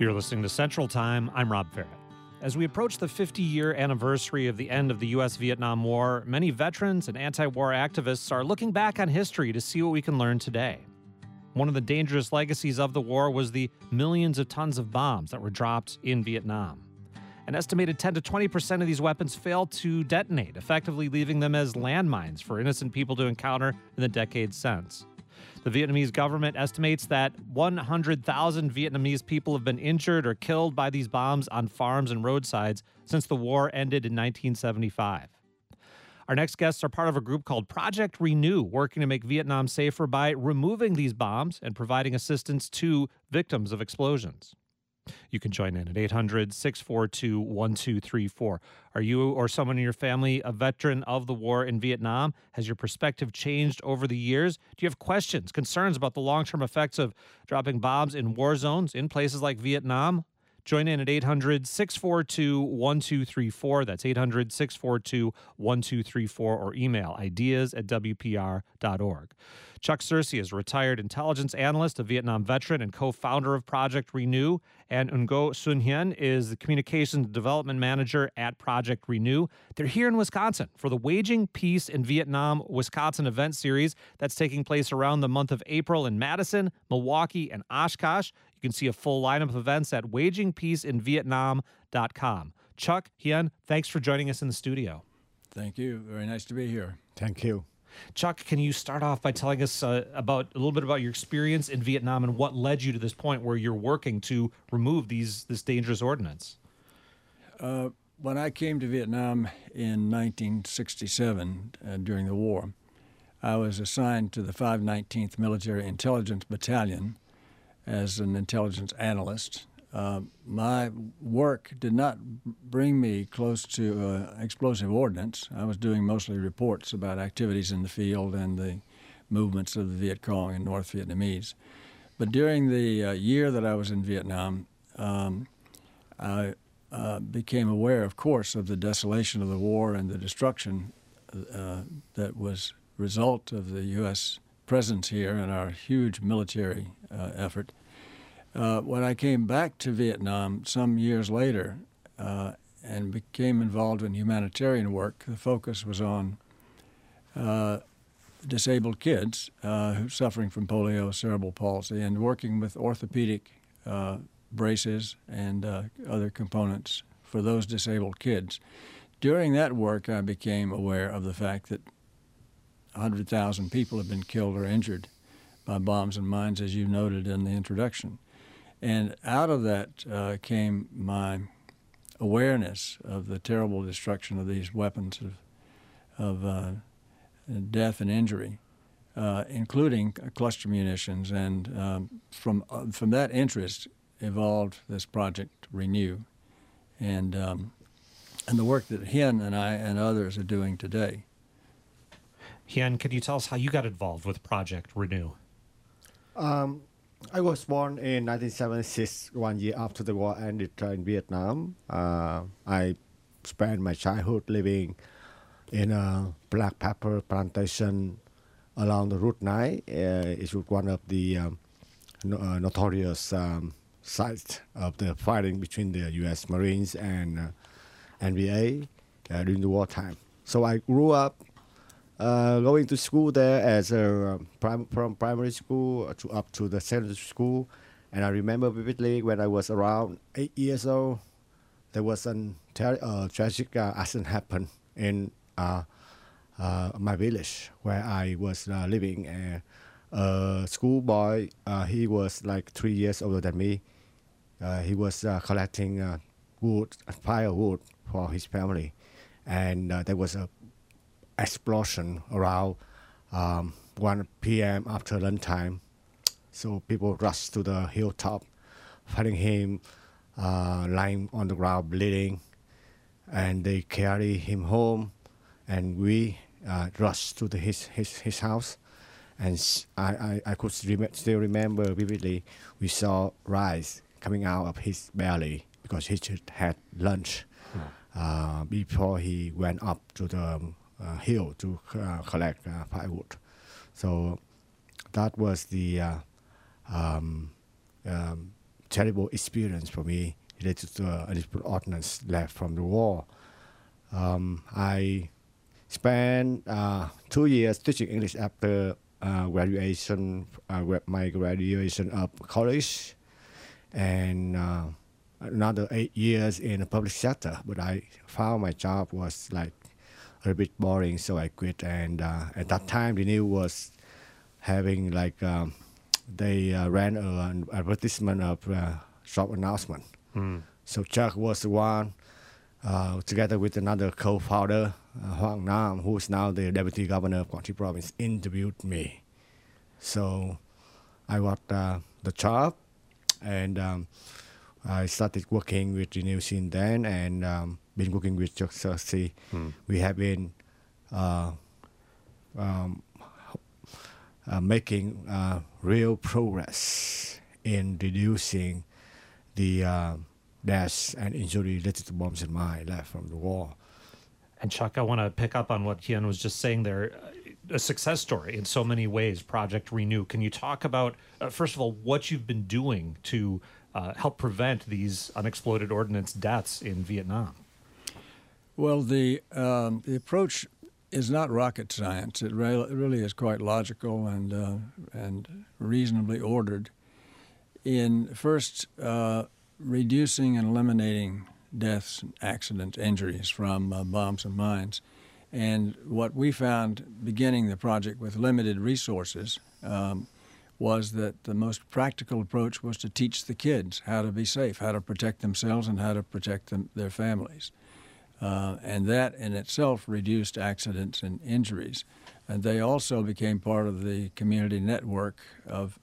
You're listening to Central Time. I'm Rob Farrett. As we approach the 50-year anniversary of the end of the U.S.-Vietnam War, many veterans and anti-war activists are looking back on history to see what we can learn today. One of the dangerous legacies of the war was the millions of tons of bombs that were dropped in Vietnam. An estimated 10 to 20% of these weapons failed to detonate, effectively leaving them as landmines for innocent people to encounter in the decades since. The Vietnamese government estimates that 100,000 Vietnamese people have been injured or killed by these bombs on farms and roadsides since the war ended in 1975. Our next guests are part of a group called Project Renew, working to make Vietnam safer by removing these bombs and providing assistance to victims of explosions. You can join in at 800-642-1234. Are you or someone in your family a veteran of the war in Vietnam? Has your perspective changed over the years? Do you have questions, concerns about the long-term effects of dropping bombs in war zones in places like Vietnam? Join in at 800-642-1234. That's 800-642-1234, or email ideas@wpr.org. Chuck Searcy is a retired intelligence analyst, a Vietnam veteran, and co-founder of Project Renew. And Ngo Xuân Hien is the communications development manager at Project Renew. They're here in Wisconsin for the Waging Peace in Vietnam Wisconsin event series that's taking place around the month of April in Madison, Milwaukee, and Oshkosh. You can see a full lineup of events at wagingpeaceinvietnam.com. Chuck, Hien, thanks for joining us in the studio. Thank you. Very nice to be here. Thank you. Chuck, can you start off by telling us a little bit about your experience in Vietnam and what led you to this point where you're working to remove this dangerous ordinance? When I came to Vietnam in 1967 during the war, I was assigned to the 519th Military Intelligence Battalion as an intelligence analyst. My work did not bring me close to explosive ordnance. I was doing mostly reports about activities in the field and the movements of the Viet Cong and North Vietnamese. But during the year that I was in Vietnam, I became aware, of course, of the desolation of the war and the destruction that was result of the U.S. presence here and our huge military effort. When I came back to Vietnam some years later and became involved in humanitarian work, the focus was on disabled kids suffering from polio, cerebral palsy, and working with orthopedic braces and other components for those disabled kids. During that work, I became aware of the fact that 100,000 people have been killed or injured by bombs and mines, as you noted in the introduction. And out of that came my awareness of the terrible destruction of these weapons of death and injury, including cluster munitions. And from that interest evolved this Project Renew, and the work that Hien and I and others are doing today. Hien, can you tell us how you got involved with Project Renew? I was born in 1976, 1 year after the war ended in Vietnam. I spent my childhood living in a black pepper plantation along the Route 9. It's one of the notorious sites of the fighting between the U.S. Marines and NVA during the wartime. So I grew up going to school there as from primary school up to the secondary school. And I remember vividly when I was around 8 years old, there was a tragic accident happened in my village where I was living. A schoolboy, he was like 3 years older than me. He was collecting firewood for his family. And there was a explosion around 1 p.m. after lunchtime. So people rushed to the hilltop, finding him lying on the ground bleeding, and they carry him home, and we rushed to his house, and I could still remember vividly. We saw rice coming out of his belly because he just had lunch before he went up to the hill to collect firewood. So that was the terrible experience for me related to unexploded ordnance left from the war. I spent 2 years teaching English after graduation, my graduation of college, and another 8 years in the public sector. But I found my job was like a bit boring, so I quit. And at that time, the news was having like they ran an advertisement of job announcement. So Chuck was the one, together with another co-founder, Hoang Nam, who is now the deputy governor of Quang Tri province, interviewed me. So I got the job, and I started working with the new scene then, and been working with Chuck Searcy. We have been making real progress in reducing the deaths and injury related to bombs and mines left from the war. And Chuck, I want to pick up on what Hien was just saying there. A success story in so many ways, Project Renew. Can you talk about, first of all, what you've been doing to help prevent these unexploded ordnance deaths in Vietnam? Well, the approach is not rocket science. It really is quite logical and reasonably ordered. In first reducing and eliminating deaths, accidents, injuries from bombs and mines. And what we found beginning the project with limited resources was that the most practical approach was to teach the kids how to be safe, how to protect themselves and how to protect their families. And that in itself reduced accidents and injuries. And they also became part of the community network of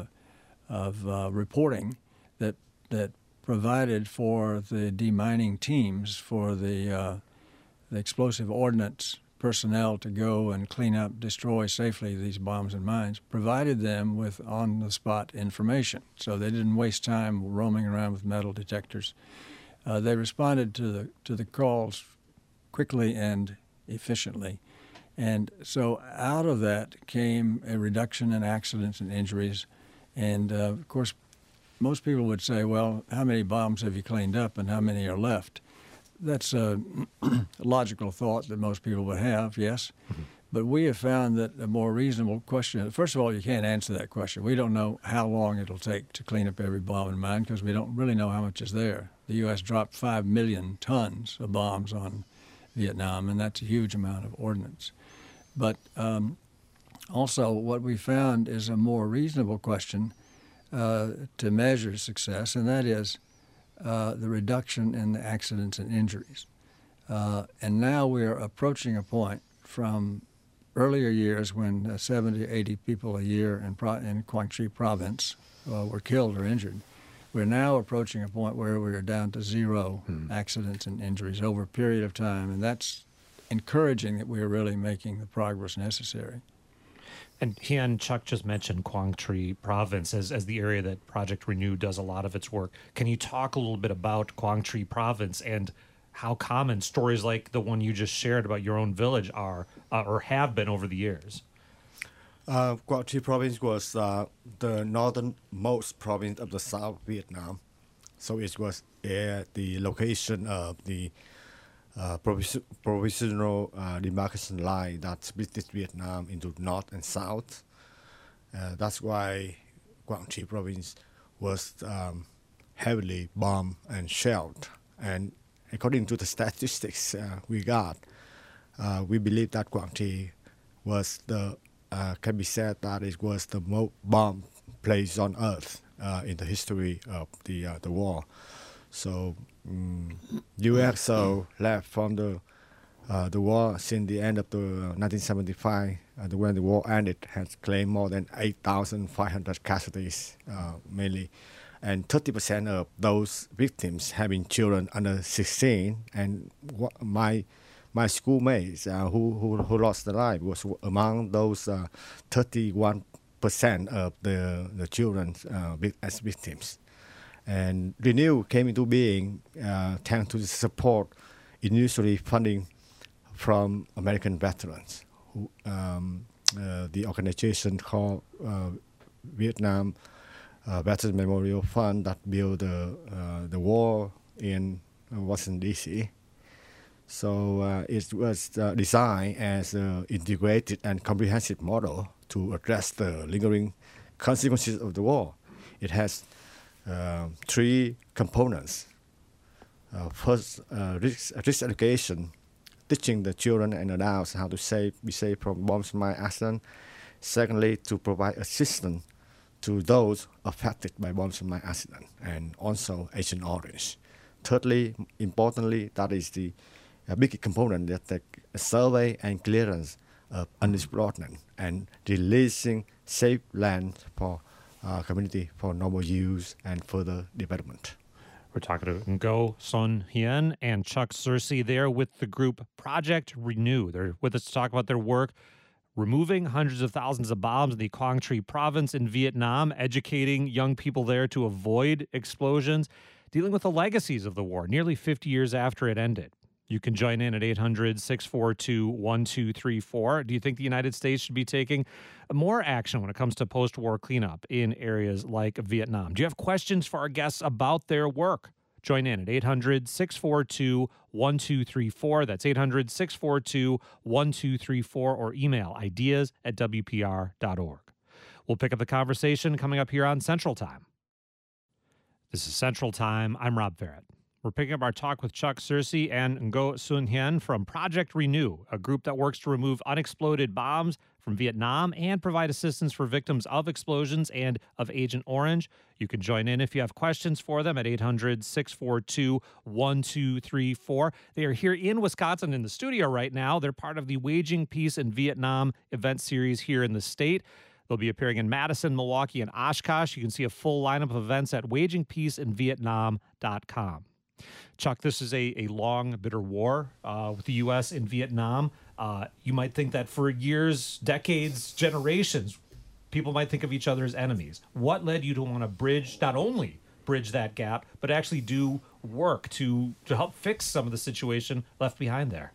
reporting that provided for the demining teams, for the explosive ordnance personnel to go and clean up, destroy safely these bombs and mines, provided them with on-the-spot information. So they didn't waste time roaming around with metal detectors. They responded to the calls quickly and efficiently. And so out of that came a reduction in accidents and injuries. And of course, most people would say, well, how many bombs have you cleaned up and how many are left? That's a logical thought that most people would have, yes. But we have found that a more reasonable question, first of all, you can't answer that question. We don't know how long it'll take to clean up every bomb and mine because we don't really know how much is there. The U.S. dropped 5 million tons of bombs on Vietnam, and that's a huge amount of ordnance. But also what we found is a more reasonable question to measure success, and that is the reduction in the accidents and injuries. And now we are approaching a point from earlier years when 70, 80 people a year in Quang Tri province were killed or injured. We're now approaching a point where we are down to zero accidents and injuries over a period of time, and that's encouraging that we are really making the progress necessary. And Hien, Chuck just mentioned Quang Tri province as the area that Project Renew does a lot of its work. Can you talk a little bit about Quang Tri province and how common stories like the one you just shared about your own village are or have been over the years? Quang Tri province was the northernmost province of the South Vietnam. So it was the location of the provisional demarcation line that split Vietnam into North and South. That's why Quang Tri province was heavily bombed and shelled. And according to the statistics we got, we believe that Quang Tri was can be said that it was the most bombed place on earth in the history of the war. So USO left from the war since the end of the 1975. When the war ended, has claimed more than 8,500 casualties, mainly, and 30% of those victims have been children under 16. And my schoolmates who lost their life was among those 31% of the children as victims. And Renew came into being thanks to the support, initially funding from American veterans. The organization called Vietnam Veteran Memorial Fund that built the wall in Washington, D.C. So it was designed as an integrated and comprehensive model to address the lingering consequences of the war. It has 3 components. First, risk education, teaching the children and adults how to be safe from bombs and mine accident. Secondly, to provide assistance to those affected by bombs and mine accident, and also Agent Orange. Thirdly, importantly, that is the big component that the survey and clearance of unexplored land and releasing safe land for community for normal use and further development. We're talking to Ngo Son Hien and Chuck Searcy there with the group Project Renew. They're with us to talk about their work removing hundreds of thousands of bombs in the Quang Tri province in Vietnam, educating young people there to avoid explosions, dealing with the legacies of the war nearly 50 years after it ended. You can join in at 800-642-1234. Do you think the United States should be taking more action when it comes to post-war cleanup in areas like Vietnam? Do you have questions for our guests about their work? Join in at 800-642-1234. That's 800-642-1234, or email ideas@wpr.org. We'll pick up the conversation coming up here on Central Time. This is Central Time. I'm Rob Ferret. We're picking up our talk with Chuck Searcy and Ngo Son Hien from Project Renew, a group that works to remove unexploded bombs from Vietnam and provide assistance for victims of explosions and of Agent Orange. You can join in if you have questions for them at 800-642-1234. They are here in Wisconsin in the studio right now. They're part of the Waging Peace in Vietnam event series here in the state. They'll be appearing in Madison, Milwaukee, and Oshkosh. You can see a full lineup of events at wagingpeaceinvietnam.com. Chuck, this is a long, bitter war with the U.S. in Vietnam. You might think that for years, decades, generations, people might think of each other as enemies. What led you to want to not only bridge that gap, but actually do work to help fix some of the situation left behind there?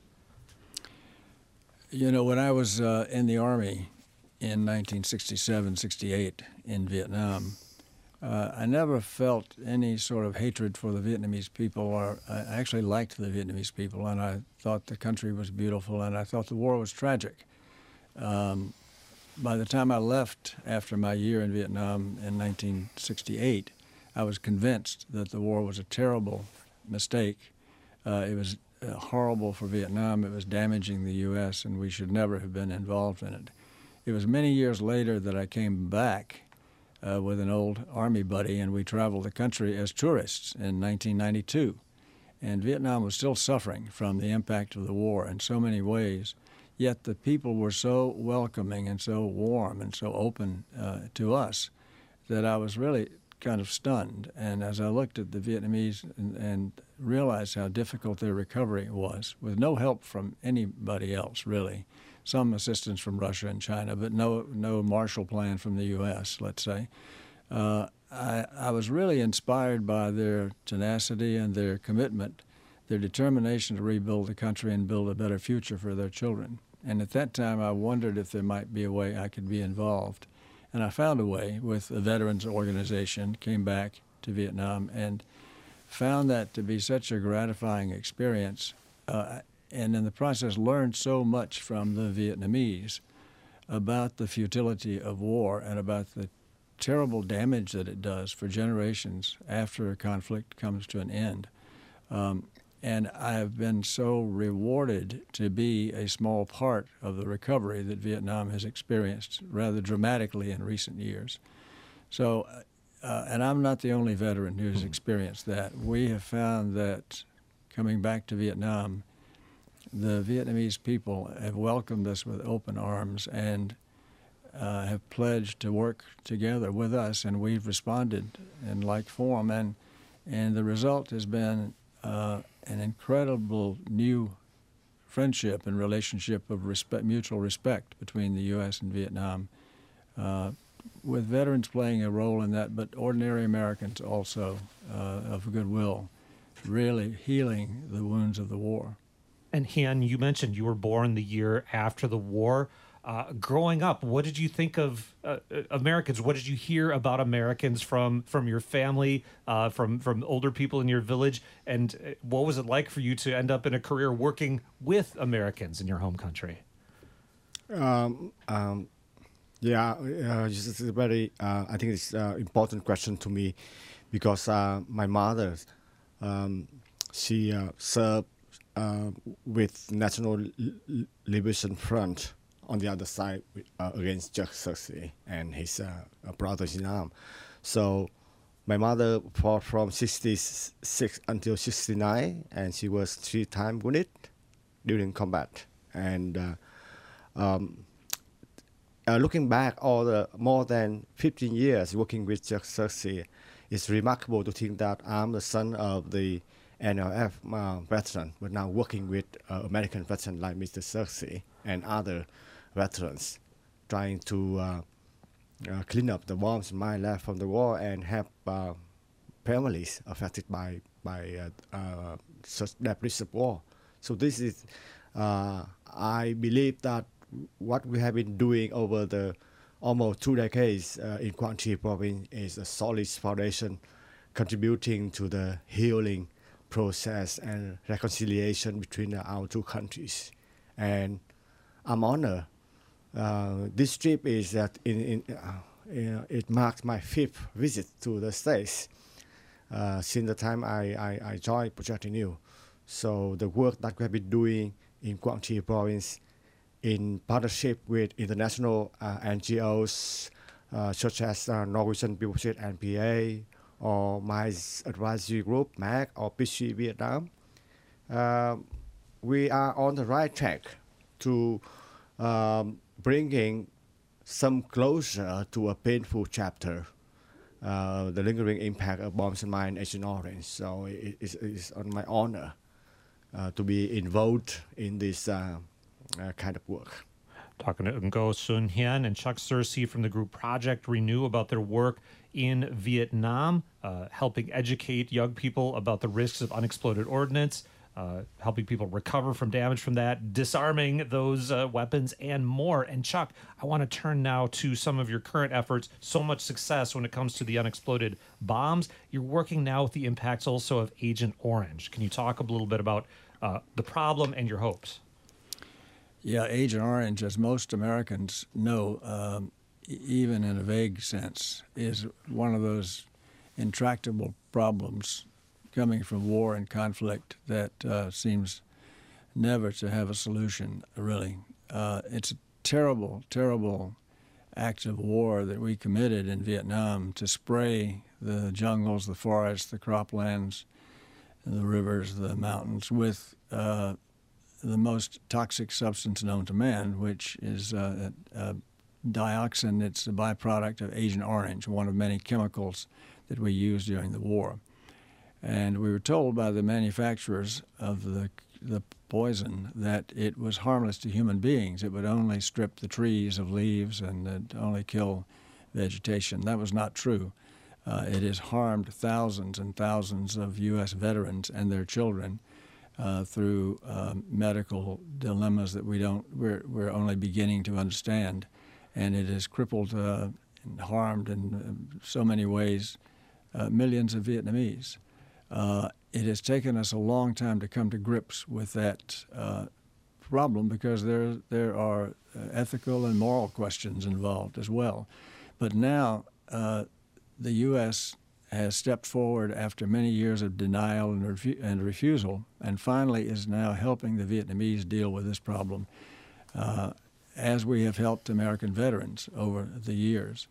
You know, when I was in the Army in 1967-68 in Vietnam, I never felt any sort of hatred for the Vietnamese people, or I actually liked the Vietnamese people, and I thought the country was beautiful, and I thought the war was tragic. By the time I left after my year in Vietnam in 1968, I was convinced that the war was a terrible mistake. It was horrible for Vietnam. It was damaging the U.S., and we should never have been involved in it. It was many years later that I came back with an old Army buddy, and we traveled the country as tourists in 1992. And Vietnam was still suffering from the impact of the war in so many ways, yet the people were so welcoming and so warm and so open to us that I was really kind of stunned. And as I looked at the Vietnamese and realized how difficult their recovery was, with no help from anybody else, really, some assistance from Russia and China, but no Marshall Plan from the U.S., let's say. I was really inspired by their tenacity and their commitment, their determination to rebuild the country and build a better future for their children. And at that time, I wondered if there might be a way I could be involved. And I found a way with a veterans organization, came back to Vietnam, and found that to be such a gratifying experience. And in the process learned so much from the Vietnamese about the futility of war and about the terrible damage that it does for generations after a conflict comes to an end. And I have been so rewarded to be a small part of the recovery that Vietnam has experienced rather dramatically in recent years. So, and I'm not the only veteran who's experienced that. We have found that coming back to Vietnam, the Vietnamese people have welcomed us with open arms and have pledged to work together with us, and we've responded in like form. And the result has been an incredible new friendship and relationship of mutual respect between the U.S. and Vietnam, with veterans playing a role in that, but ordinary Americans also of goodwill, really healing the wounds of the war. And Hien, you mentioned you were born the year after the war. Growing up, what did you think of Americans? What did you hear about Americans from your family, from older people in your village? And what was it like for you to end up in a career working with Americans in your home country? This is a very, I think it's an important question to me because my mother, she served with National Liberation Front on the other side against Jack Searcy and his brothers in arms. So my mother fought from 66 until 69, and she was 3-time wounded during combat. And looking back, all the more than 15 years working with Jack Searcy, it's remarkable to think that I'm the son of the NLF veteran, but now working with American veterans like Mr. Searcy and other veterans, trying to clean up the bombs in my left from the war and help families affected by such debris of war. So this is, I believe that what we have been doing over the almost 2 decades in Quang Tri province is a solid foundation contributing to the healing process and reconciliation between our two countries. And I'm honored. This trip is that it marks my 5th visit to the States since the time I joined Project Renew. So the work that we have been doing in Quang Tri province in partnership with international NGOs such as Norwegian People's Aid NPA, or my advisory group, MAC, or PCC Vietnam, we are on the right track to bringing some closure to a painful chapter, the lingering impact of bombs and mines in Agent Orange. So it is on my honor to be involved in this kind of work. Talking to Ngo Sun Hien and Chuck Searcy from the group Project Renew about their work in Vietnam, helping educate young people about the risks of unexploded ordnance, helping people recover from damage from that, disarming those weapons, and more. And Chuck, I want to turn now to some of your current efforts. So much success when it comes to the unexploded bombs. You're working now with the impacts also of Agent Orange. Can you talk a little bit about the problem and your hopes? Yeah, Agent Orange, as most Americans know, even in a vague sense, is one of those intractable problems coming from war and conflict that seems never to have a solution, really. It's a terrible, terrible act of war that we committed in Vietnam to spray the jungles, the forests, the croplands, the rivers, the mountains with the most toxic substance known to man, which is dioxin. It's a byproduct of Agent Orange, one of many chemicals that we used during the war. And we were told by the manufacturers of the poison that it was harmless to human beings. It would only strip the trees of leaves and it'd only kill vegetation. That was not true. It has harmed thousands and thousands of U.S. veterans and their children through medical dilemmas that we're only beginning to understand, and it has crippled and harmed in so many ways millions of Vietnamese. It has taken us a long time to come to grips with that problem because there are ethical and moral questions involved as well. But now the U.S. has stepped forward after many years of denial and refusal, and finally is now helping the Vietnamese deal with this problem, as we have helped American veterans over the years.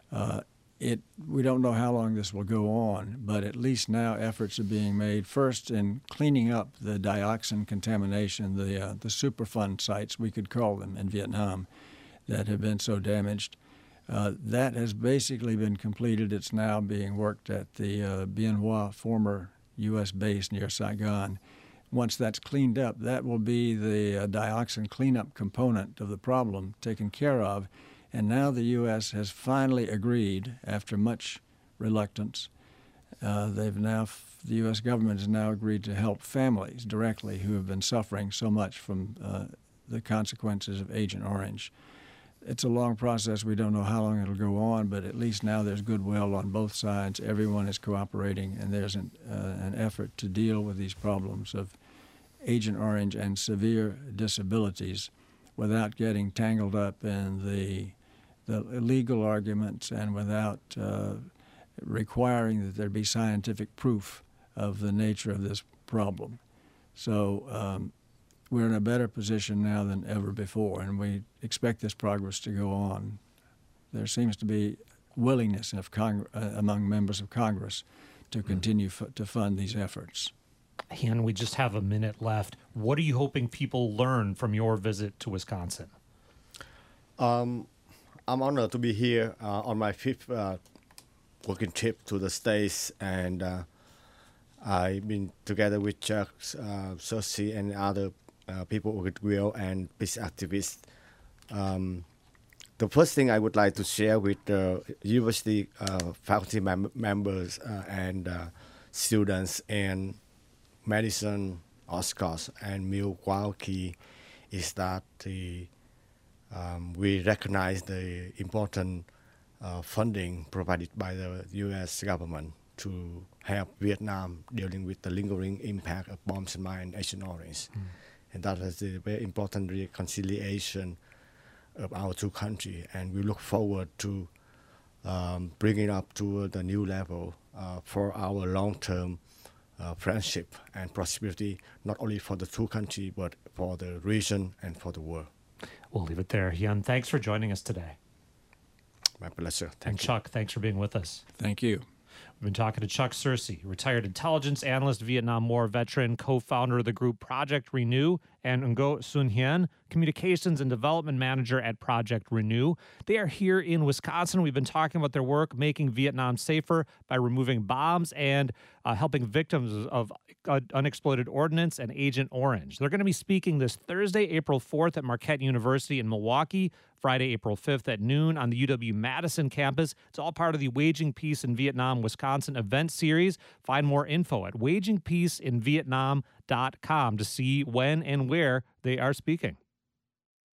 We don't know how long this will go on, but at least now efforts are being made, first in cleaning up the dioxin contamination, the Superfund sites, we could call them, in Vietnam, that have been so damaged. That has basically been completed. It's now being worked at the Bien Hoa former U.S. base near Saigon. Once that's cleaned up, that will be the dioxin cleanup component of the problem taken care of. And now the U.S. has finally agreed, after much reluctance, the U.S. government has now agreed to help families directly who have been suffering so much from the consequences of Agent Orange. it's a long process. We don't know how long it'll go on, but at least now there's goodwill on both sides. Everyone is cooperating, and there's an effort to deal with these problems of Agent Orange and severe disabilities without getting tangled up in the legal arguments and without requiring that there be scientific proof of the nature of this problem. So we're in a better position now than ever before, and we expect this progress to go on. There seems to be willingness of among members of Congress to continue to fund these efforts. And we just have a minute left. What are you hoping people learn from your visit to Wisconsin? I'm honored to be here on my fifth working trip to the States, and I've been together with Chuck, Cersei, and other people with will and peace activists. The first thing I would like to share with the university faculty members and students in Madison, Oshkosh, and Milwaukee is that we recognize the important funding provided by the U.S. government to help Vietnam dealing with the lingering impact of bombs and mines and Agent Orange. And that is a very important reconciliation of our two countries. And we look forward to bringing up to the new level for our long-term friendship and prosperity, not only for the two countries, but for the region and for the world. We'll leave it there. Hyun, thanks for joining us today. My pleasure. And Chuck, thanks for being with us. Thank you. We've been talking to Chuck Cersei, retired intelligence analyst, Vietnam War veteran, co-founder of the group Project Renew, and Ngo Sun Hyun, communications and development manager at Project Renew. They are here in Wisconsin. We've been talking about their work making Vietnam safer by removing bombs and helping victims of unexploded ordnance and Agent Orange. They're going to be speaking this Thursday, April 4th at Marquette University in Milwaukee, Friday, April 5th at noon on the UW-Madison campus. It's all part of the Waging Peace in Vietnam, Wisconsin event series. Find more info at wagingpeaceinvietnam.com to see when and where they are speaking.